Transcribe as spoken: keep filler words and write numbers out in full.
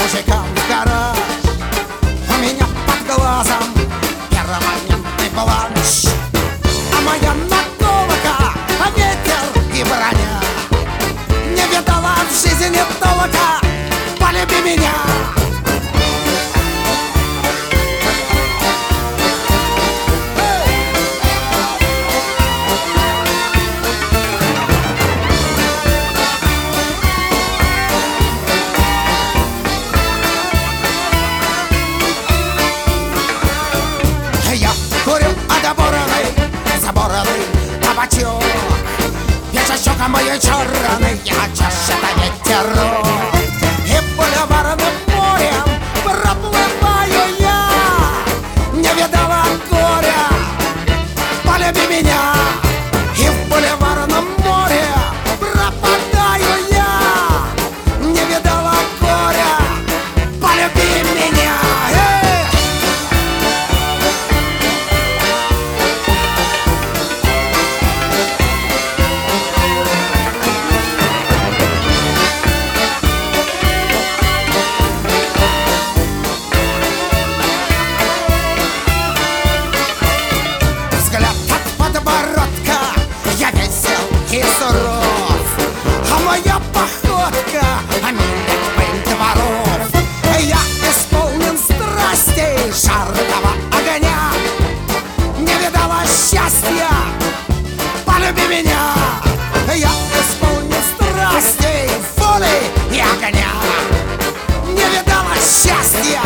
мужикам в гараж. У меня под глазом перманентный бланш, а моя наколока, а ветер и броня. Не видала в жизни толока, полюби меня. Табачок, печащок мой черный, я чаще на ветерок. И бульварным морем проплываю я. Не видала горя, полюби меня. И в бульварном море пропадаю я. Не видала горя, полюби меня. И суров, а моя походка, а милик пыль дворов. Я исполнен страстей жаркого огня. Не видала счастья, полюби меня. Я исполнен страстей воли и огня. Не видала счастья,